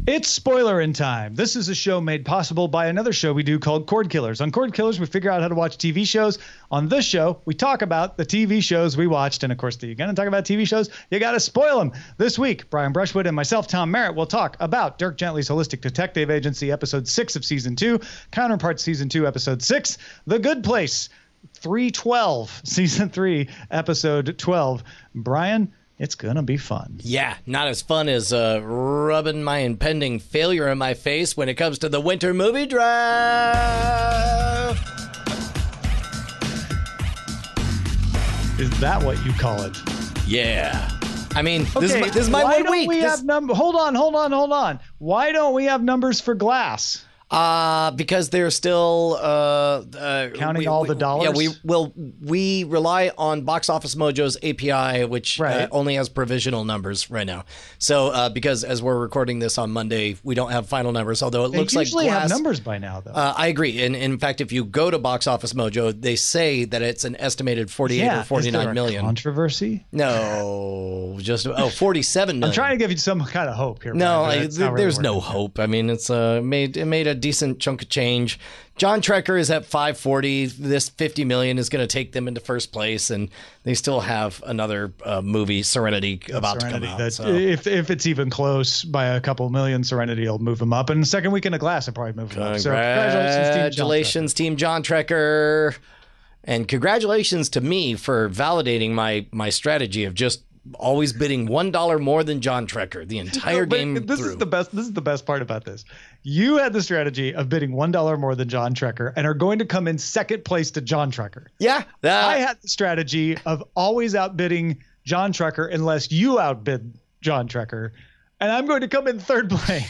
It's spoiler in time. This is a show made possible by another show we do called Cord Killers. On Cord Killers, we figure out how to watch TV shows. On this show, we talk about the TV shows we watched. And of course, you're going to talk about TV shows, you got to spoil them. This week, Brian Brushwood and myself, Tom Merritt, will talk about Dirk Gently's Holistic Detective Agency, episode 6 of season 2, Counterpart season 2, episode 6, The Good Place, 312, season 3, episode 12. Brian, it's going to be fun. Yeah, not as fun as rubbing my impending failure in my face when it comes to the winter movie draft. Is that what you call it? Yeah. I mean, Okay, this is my why 1 don't week. we have hold on. Why don't we have numbers for Glass? Because they're still Counting all the dollars? Yeah, we rely on Box Office Mojo's API, which Right. only has provisional numbers right now. So because as we're recording this on Monday, we don't have final numbers, although it They looks like usually Glass have numbers by now, though. I agree. And in fact, if you go to Box Office Mojo, they say that it's an estimated 48 or 49 million. Controversy? No, just 47 million. I'm trying to give you some kind of hope here. No, Brian, but it's not really there's no working. hope. I mean, it's made a decent chunk of change. John Trekker is at 540. This 50 million is going to take them into first place, and they still have another movie, Serenity, about to come out. That, So. if it's even close by a couple million, Serenity will move them up. And the second weekend of Glass will probably move them up. So Congratulations, Team John Trekker. And congratulations to me for validating my strategy of just always bidding $1 more than John Trekker the entire game this through. Is the best part about this. You had the strategy of bidding $1 more than John Trekker and are going to come in second place to John Trekker. Yeah. I had the strategy of always outbidding John Trekker unless you outbid John Trekker. And I'm going to come in third place.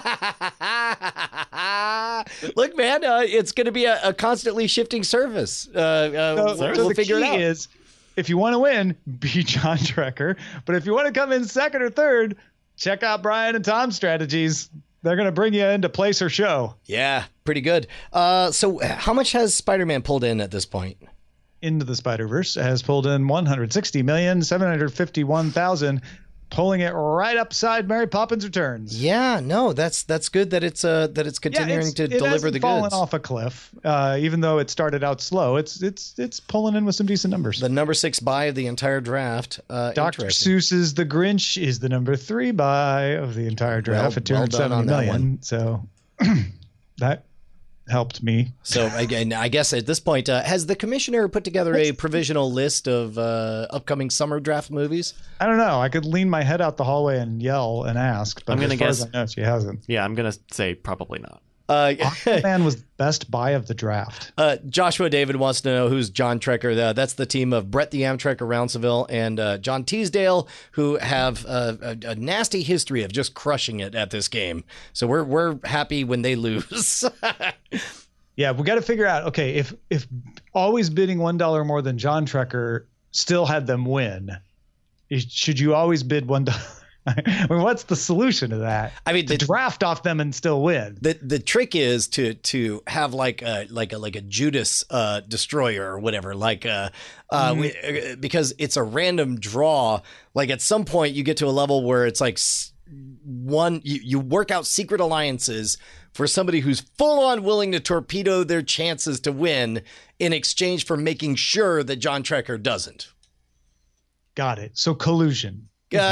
Look, man, it's going to be a constantly shifting service. So We'll the figure key it out. is, if you want to win, be John Trekker. But if you want to come in second or third, check out Brian and Tom's strategies. They're going to bring you into place or show. Yeah, pretty good. So how much has Spider-Man pulled in at this point? Into the Spider-Verse has pulled in $160,751,000, pulling it right upside Mary Poppins Returns. Yeah, no, that's good that it's continuing to deliver the It hasn't goods. fallen off a cliff, even though it started out slow. It's pulling in with some decent numbers. The number 6 buy of the entire draft. Dr. Interesting. Seuss's The Grinch is the number 3 buy of the entire draft at well done on $270 that million. So that helped me. So again, I guess at this point, has the commissioner put together a provisional list of upcoming summer draft movies? I don't know. I could lean my head out the hallway and yell and ask, but I'm gonna as far guess- as I know, she hasn't. Yeah, I'm going to say probably not. Aquaman was best buy of the draft. Joshua David wants to know who's John Trekker. That's the team of Brett the Amtrekker Rounceville and John Teasdale, who have a nasty history of just crushing it at this game. So we're happy when they lose. Yeah, we got to figure out. Okay, if always bidding $1 more than John Trekker still had them win, should you always bid $1? I mean, what's the solution to that? I mean, to draft off them and still win. The trick is to have like a Judas destroyer or whatever, because it's a random draw. Like at some point you get to a level where it's like you work out secret alliances for somebody who's full on willing to torpedo their chances to win in exchange for making sure that John Trekker doesn't. Got it. So collusion.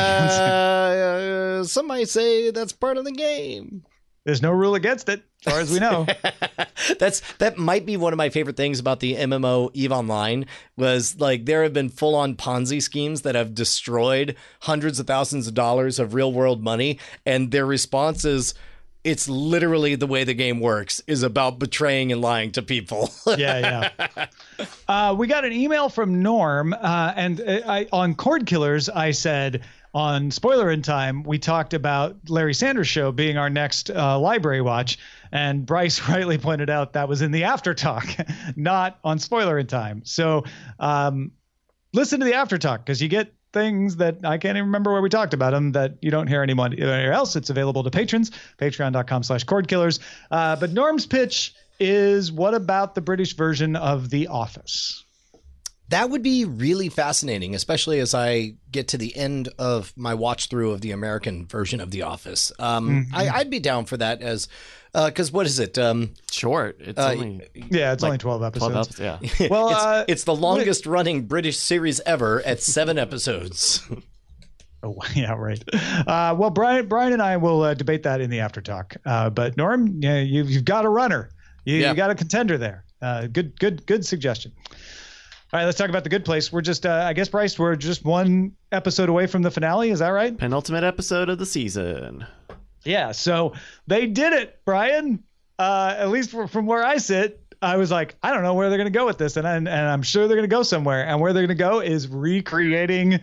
Some might say that's part of the game. There's no rule against it, as far as we know. That might be one of my favorite things about the MMO EVE Online was like there have been full on Ponzi schemes that have destroyed hundreds of thousands of dollars of real world money. And their response is, it's literally the way the game works, is about betraying and lying to people. Yeah. We got an email from Norm, and on Cord Killers, I said on Spoiler in Time, we talked about Larry Sanders Show being our next library watch, and Bryce rightly pointed out that was in the After Talk, not on Spoiler in Time. So listen to the After Talk, because you get things that I can't even remember where we talked about them that you don't hear anywhere else. It's available to patrons, patreon.com/cordkillers. But Norm's pitch is, what about the British version of The Office? That would be really fascinating, especially as I get to the end of my watch through of the American version of The Office. I'd be down for that as because what is it? Short. It's only it's only 12 episodes. 12 episodes. Yeah. Well, it's the longest running British series ever at 7 episodes. Oh, yeah, right. Well, Brian and I will debate that in the after talk. But Norm, yeah, you've got a runner. You got a contender there. Good suggestion. All right, let's talk about The Good Place. We're just, I guess, Bryce, we're just one episode away from the finale. Is that right? Penultimate episode of the season. Yeah, so they did it, Brian. At least from where I sit, I was like, I don't know where they're going to go with this, and I'm sure they're going to go somewhere. And where they're going to go is recreating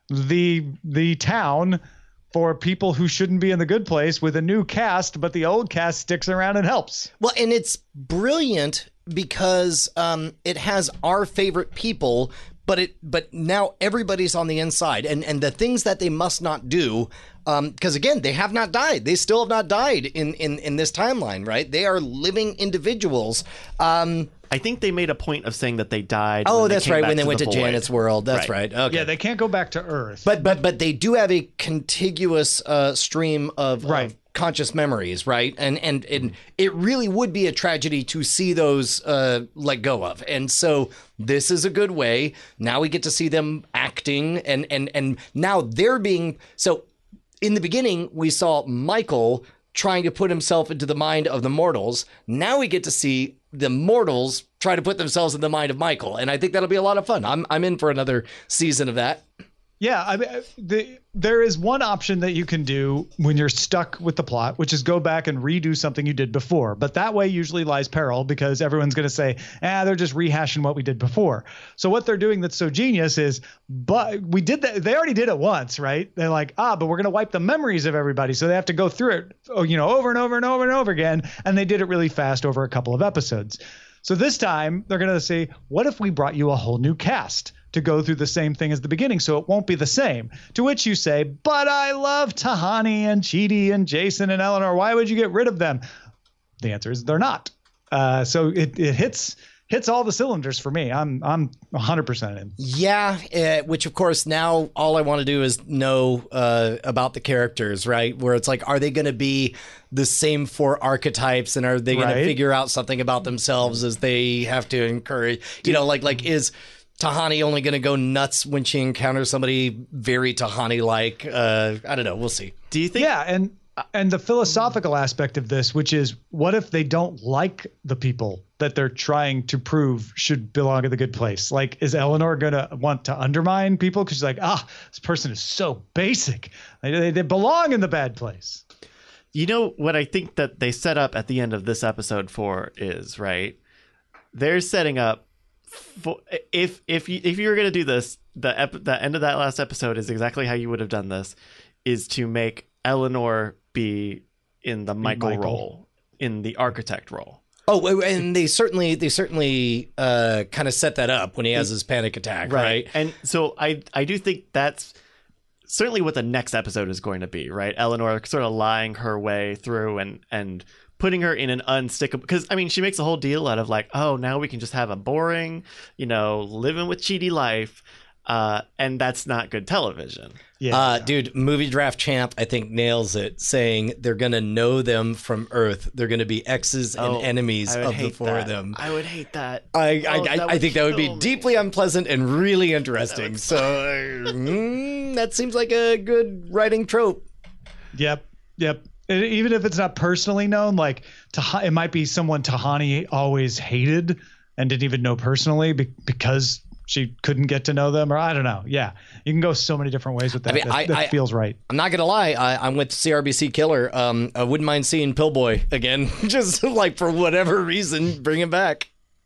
the town for people who shouldn't be in The Good Place with a new cast, but the old cast sticks around and helps. Well, and it's brilliant because it has our favorite people, but now everybody's on the inside, and the things that they must not do, because again, they have not died. They still have not died in this timeline, right? They are living individuals. I think they made a point of saying that they died. Oh, that's right. When they went to Janet's world. That's right. Okay. Yeah, they can't go back to Earth. But they do have a contiguous stream of conscious memories, right? And it really would be a tragedy to see those let go of. And so this is a good way. Now we get to see them acting, and now they're being so. In the beginning, we saw Michael trying to put himself into the mind of the mortals. Now we get to see the mortals try to put themselves in the mind of Michael. And I think that'll be a lot of fun. I'm in for another season of that. Yeah, I mean, there is one option that you can do when you're stuck with the plot, which is go back and redo something you did before. But that way usually lies peril because everyone's going to say, they're just rehashing what we did before. So what they're doing that's so genius is, but we did that. They already did it once, right? They're like, but we're going to wipe the memories of everybody. So they have to go through it, over and over and over and over again. And they did it really fast over a couple of episodes. So this time they're going to say, what if we brought you a whole new cast to go through the same thing as the beginning, so it won't be the same? To which you say, but I love Tahani and Chidi and Jason and Eleanor. Why would you get rid of them? The answer is they're not. So it hits all the cylinders for me. I'm 100% in. Yeah, which of course now all I want to do is know about the characters, right? Where it's like, are they going to be the same 4 archetypes, and are they going to figure out something about themselves as they have to encourage? Like is Tahani only going to go nuts when she encounters somebody very Tahani-like? I don't know. We'll see. Do you think? Yeah, and the philosophical aspect of this, which is, what if they don't like the people that they're trying to prove should belong in the good place? Like, is Eleanor going to want to undermine people because she's like, this person is so basic. They belong in the bad place. You know what I think that they set up at the end of this episode for is, right? They're setting up for, if you were going to do this, the end of that last episode is exactly how you would have done this, is to make Eleanor be in the Michael role, in the architect role. Oh, and they certainly kind of set that up when he has his panic attack, right? And so I do think that's certainly what the next episode is going to be, right? Eleanor sort of lying her way through and putting her in an unstickable, because I mean, she makes a whole deal out of like, oh, now we can just have a boring, living with Chidi life. And that's not good television. Yeah, dude, Movie Draft Champ, I think, nails it, saying they're going to know them from Earth. They're going to be exes and enemies of the 4 of them. I would hate that. I think that would be deeply unpleasant and really interesting. So that seems like a good writing trope. Yep. Even if it's not personally known, like it might be someone Tahani always hated and didn't even know personally because she couldn't get to know them, or I don't know. Yeah, you can go so many different ways with that. I mean, that feels right. I'm not gonna lie. I'm with CRBC Killer. I wouldn't mind seeing Pillboy again, just like for whatever reason, bring him back.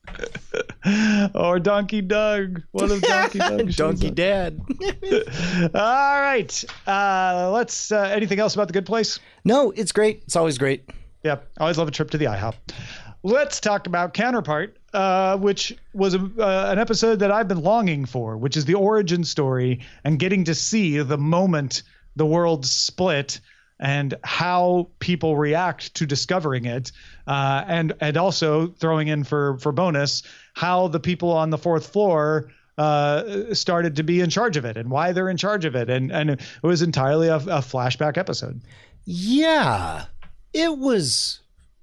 Or Donkey Doug. What if Donkey Doug? Donkey Dad. All right. Let's. Anything else about The Good Place? No, it's great. It's always great. Yeah, I always love a trip to the IHOP. Let's talk about Counterpart, which was an episode that I've been longing for, which is the origin story and getting to see the moment the world split and how people react to discovering it, and also throwing in for bonus how the people on the 4th floor started to be in charge of it and why they're in charge of it. And it was entirely a flashback episode. Yeah, it was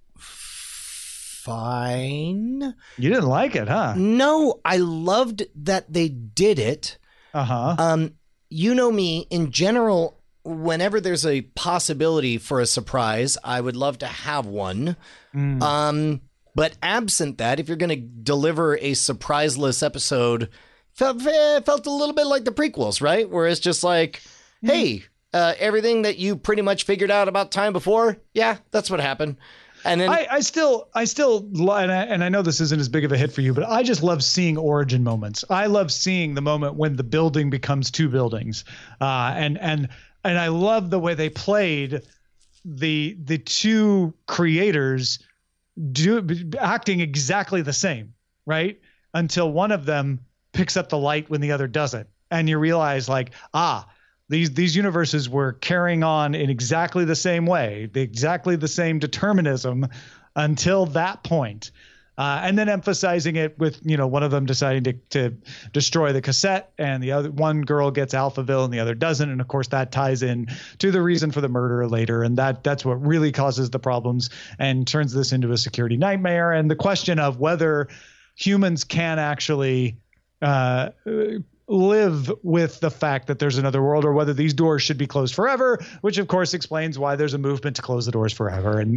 fine. You didn't like it, huh? No, I loved that they did it. Uh-huh. You know me, in general, whenever there's a possibility for a surprise, I would love to have one. But absent that, if you're going to deliver a surpriseless episode, felt a little bit like the prequels, right? Where it's just like, hey, everything that you pretty much figured out about time before, yeah, that's what happened. And then I still, and I know this isn't as big of a hit for you, but I just love seeing origin moments. I love seeing the moment when the building becomes two buildings, and I love the way they played the two creators acting exactly the same, right? Until one of them picks up the light when the other doesn't, and you realize like, these universes were carrying on in exactly the same way, exactly the same determinism until that point. And then emphasizing it with, one of them deciding to destroy the cassette, and the other one girl gets Alphaville and the other doesn't. And of course that ties in to the reason for the murder later. And that's what really causes the problems and turns this into a security nightmare. And the question of whether humans can actually, live with the fact that there's another world, or whether these doors should be closed forever, which of course explains why there's a movement to close the doors forever. And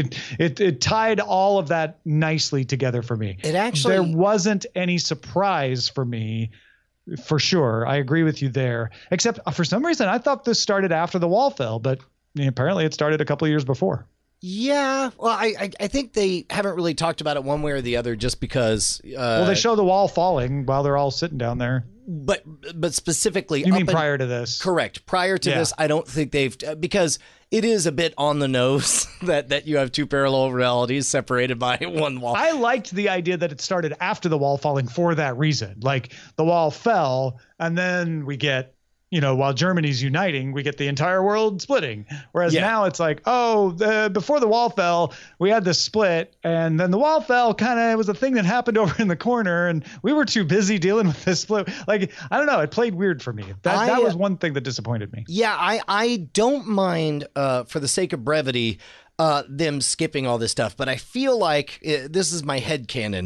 it tied all of that nicely together for me. There wasn't any surprise for me, for sure. I agree with you there, except for some reason I thought this started after the wall fell, but apparently it started a couple of years before. Yeah, well, I think they haven't really talked about it one way or the other, just because. Well, they show the wall falling while they're all sitting down there. But specifically, you mean prior to this? Correct. Prior to this, I don't think they've, because it is a bit on the nose that you have two parallel realities separated by one wall. I liked the idea that it started after the wall falling for that reason. Like the wall fell, and then we get, while Germany's uniting, we get the entire world splitting. Whereas now it's like, before the wall fell, we had this split, and then the wall fell it was a thing that happened over in the corner, and we were too busy dealing with this split. Like, I don't know. It played weird for me. That was one thing that disappointed me. Yeah, I don't mind, for the sake of brevity, them skipping all this stuff, but I feel like this is my headcanon.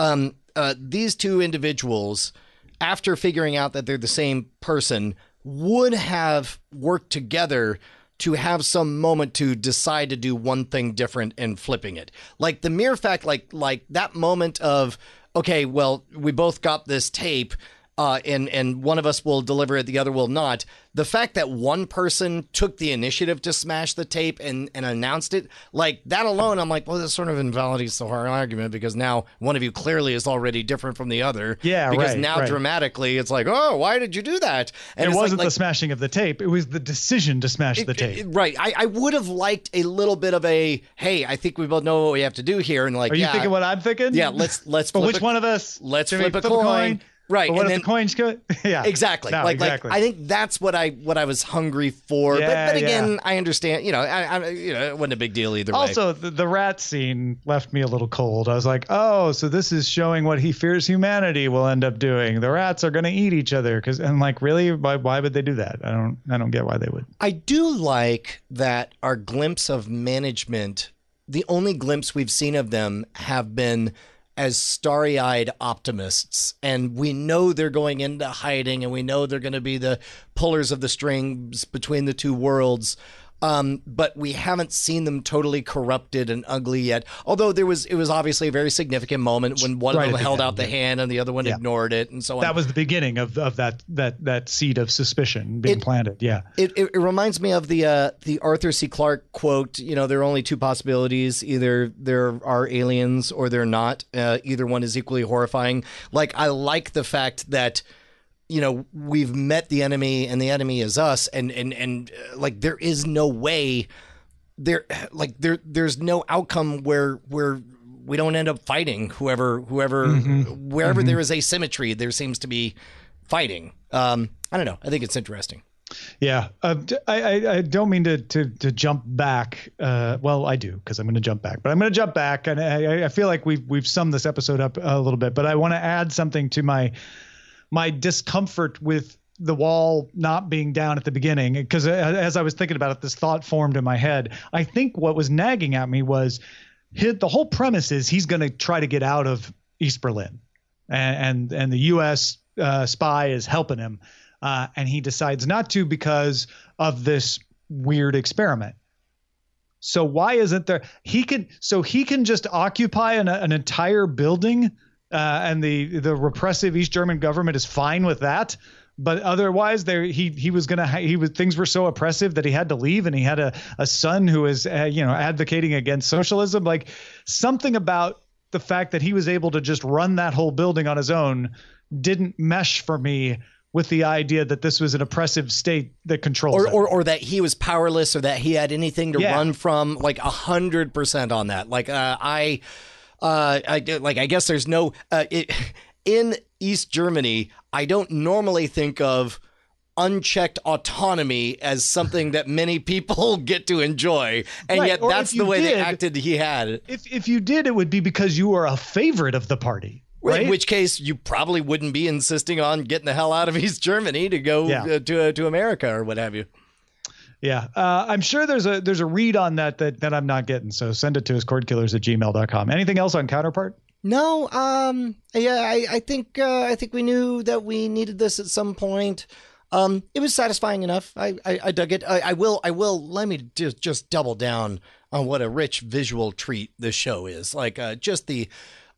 These two individuals, after figuring out that they're the same person, would have worked together to have some moment to decide to do one thing different and flipping it. Like the mere fact, like that moment of, okay, well, we both got this tape, and one of us will deliver it, the other will not. The fact that one person took the initiative to smash the tape and announced it, like that alone, I'm like, well, this sort of invalidates the whole argument, because now one of you clearly is already different from the other. Yeah, because now dramatically it's like, oh, why did you do that? And it wasn't the smashing of the tape. It was the decision to smash the tape. Right. I would have liked a little bit of a, hey, I think we both know what we have to do here. And like, are you thinking what I'm thinking? Yeah, let's but which one of us? Let's flip a coin. Right, but what if the coins go? Yeah, exactly. No, exactly. I think that's what I was hungry for. Yeah, but again, I understand. It wasn't a big deal either way. Also, the rat scene left me a little cold. I was like, oh, so this is showing what he fears humanity will end up doing. The rats are going to eat each other. And like, really, why would they do that? I don't get why they would. I do like that our glimpse of management. The only glimpse we've seen of them have been as starry-eyed optimists, and we know they're going into hiding, and we know they're going to be the pullers of the strings between the two worlds. But we haven't seen them totally corrupted and ugly yet. Although it was obviously a very significant moment when one of them held out the hand and the other one ignored it, and so on. That was the beginning of that seed of suspicion being planted. Yeah. It reminds me of the Arthur C. Clarke quote. There are only two possibilities: either there are aliens or they're not. Either one is equally horrifying. Like, I like the fact that, we've met the enemy and the enemy is us, and like there is no way there's no outcome where we don't end up fighting wherever there is asymmetry, there seems to be fighting. I don't know. I think it's interesting. Yeah. I don't mean to jump back. Well, I do, because I'm going to jump back, but I'm going to jump back, and I feel like we've summed this episode up a little bit, but I want to add something to my my discomfort with the wall not being down at the beginning, because as I was thinking about it, this thought formed in my head. I think what was nagging at me was the whole premise is he's going to try to get out of East Berlin, and the U.S. Spy is helping him, and he decides not to because of this weird experiment. So why isn't there? He can just occupy an entire building, and the repressive East German government is fine with that. But otherwise, things were so oppressive that he had to leave, and he had a son who was advocating against socialism. Like, something about the fact that he was able to just run that whole building on his own didn't mesh for me with the idea that this was an oppressive state that controls or that he was powerless, or that he had anything to run from. Like 100% on that. Like I guess there's no in East Germany, I don't normally think of unchecked autonomy as something that many people get to enjoy, and yet that's the way they acted. He had. If you did, it would be because you were a favorite of the party. Right? In which case, you probably wouldn't be insisting on getting the hell out of East Germany to go to America or what have you. Yeah, I'm sure there's a read on that I'm not getting. So send it to us, cordkillers@gmail.com. Anything else on Counterpart? No. I think we knew that we needed this at some point. It was satisfying enough. I dug it. I will. Let me just double down on what a rich visual treat this show is. Like just the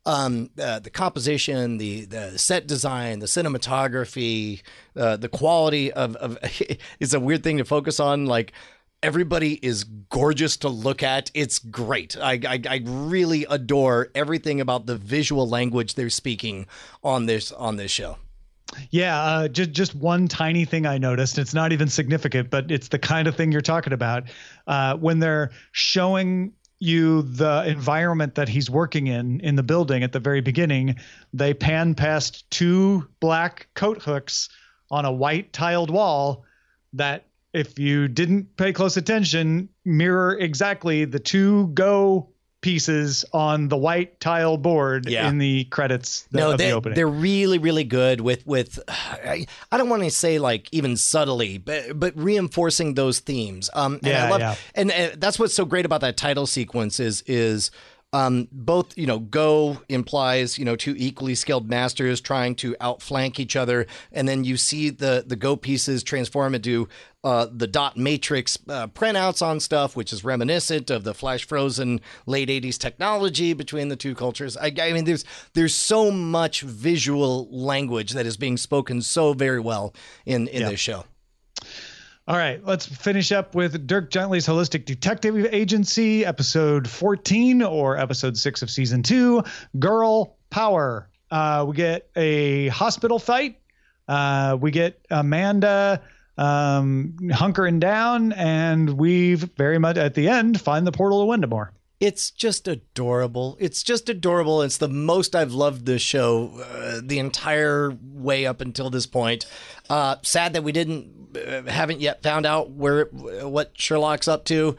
composition, the set design, the cinematography, the quality of it's a weird thing to focus on. Like, everybody is gorgeous to look at. It's great. I really adore everything about the visual language they're speaking on this show. Yeah, just one tiny thing I noticed. It's not even significant, but it's the kind of thing you're talking about. When they're showing you the environment that he's working in the building at the very beginning, they pan past two black coat hooks on a white tiled wall that, if you didn't pay close attention, mirror exactly the two Go pieces on the white tile board in the credits of the opening. They're really, really good with I don't want to say like even subtly, but reinforcing those themes. And that's what's so great about that title sequence is both, Go implies, two equally skilled masters trying to outflank each other. And then you see the Go pieces transform into the dot matrix printouts on stuff, which is reminiscent of the flash frozen late 80s technology between the two cultures. I mean, there's so much visual language that is being spoken so very well in this show. All right, let's finish up with Dirk Gently's Holistic Detective Agency, episode 14, or episode 6 of season 2, Girl Power. We get a hospital fight. We get Amanda hunkering down, and we've very much at the end find the portal to Wendamore. It's just adorable. It's the most I've loved this show the entire way up until this point. Sad that we haven't yet found out what Sherlock's up to.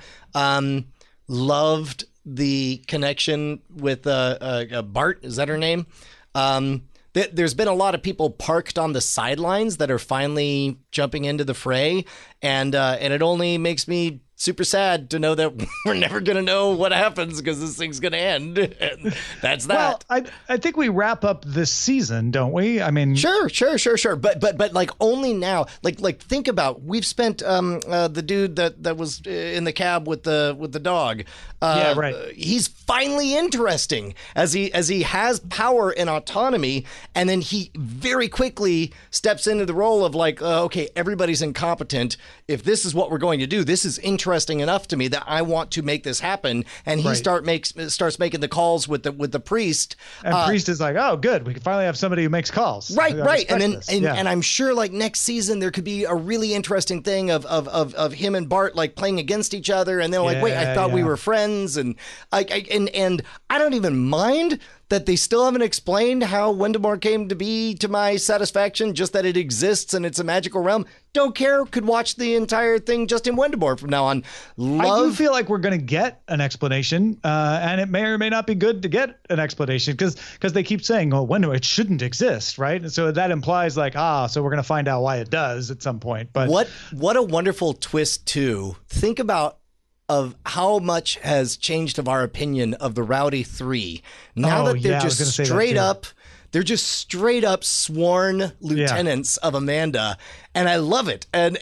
Loved the connection with Bart. Is that her name? There's been a lot of people parked on the sidelines that are finally jumping into the fray, and it only makes me super sad to know that we're never going to know what happens because this thing's going to end. And that's that. Well, I think we wrap up this season, don't we? I mean, sure. But like only now, like think about, we've spent the dude that was in the cab with the dog. Right. He's finally interesting as he has power and autonomy, and then he very quickly steps into the role of like, okay, everybody's incompetent. If this is what we're going to do, this is interesting enough to me that I want to make this happen. And he starts making the calls with the priest. And priest is like, oh, good, we can finally have somebody who makes calls. Right. And I'm sure like next season there could be a really interesting thing of him and Bart like playing against each other, and they're like, wait, I thought we were friends, and I don't even mind that they still haven't explained how Wendamore came to be to my satisfaction, just that it exists and it's a magical realm. don't care, could watch the entire thing just in Wendemore from now on. I do feel like we're going to get an explanation, and it may or may not be good to get an explanation because they keep saying, oh, Wendemore, it shouldn't exist, right? And so that implies like, so we're going to find out why it does at some point. But what a wonderful twist too. Think about of how much has changed of our opinion of the Rowdy Three. Now that they're just straight up sworn lieutenants of Amanda, and I love it. And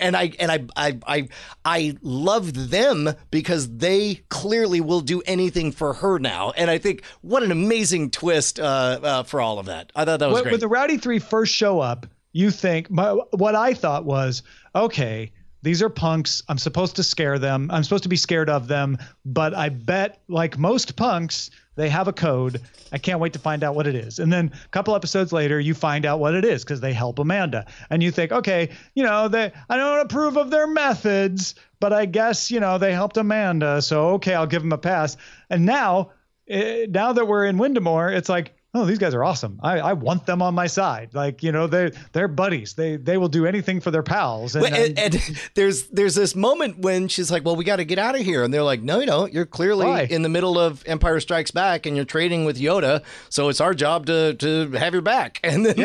I love them because they clearly will do anything for her now. And I think what an amazing twist for all of that. I thought that was great. When the Rowdy Three first show up, you think what I thought was, okay, these are punks. I'm supposed to scare them. I'm supposed to be scared of them. But I bet, like most punks, they have a code. I can't wait to find out what it is. And then a couple episodes later, you find out what it is because they help Amanda. And you think, okay, I don't approve of their methods, but I guess, they helped Amanda. So, okay, I'll give them a pass. And now that we're in Wendemore, it's like, oh, these guys are awesome. I want them on my side. Like, they're buddies. They will do anything for their pals. And there's this moment when she's like, well, we got to get out of here. And they're like, no, you don't. You're clearly in the middle of Empire Strikes Back and you're trading with Yoda. So it's our job to have your back. And then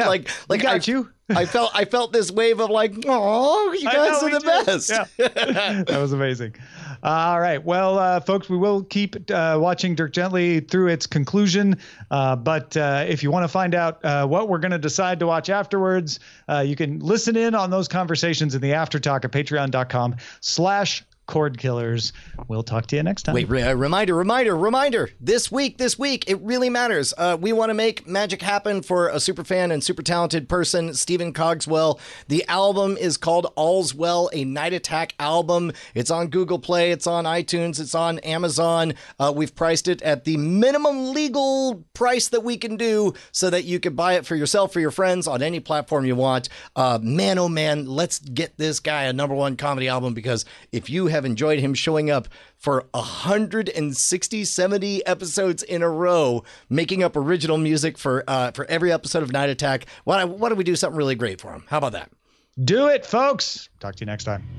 I felt this wave of like, oh, you guys are the best. Yeah. That was amazing. All right. Well, folks, we will keep watching Dirk Gently through its conclusion. But if you want to find out what we're going to decide to watch afterwards, you can listen in on those conversations in the After Talk at patreon.com/Cord Killers. We'll talk to you next time. Wait, reminder. This week, it really matters. We want to make magic happen for a super fan and super talented person, Stephen Cogswell. The album is called All's Well, a Night Attack album. It's on Google Play, it's on iTunes, it's on Amazon. We've priced it at the minimum legal price that we can do so that you can buy it for yourself, for your friends, on any platform you want. Man, oh man, let's get this guy a #1 comedy album, because if you have enjoyed him showing up for 160, 70 episodes in a row, making up original music for every episode of Night Attack, why don't we do something really great for him? How about that? Do it, folks. Talk to you next time.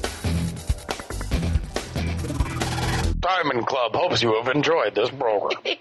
Diamond Club hopes you have enjoyed this program.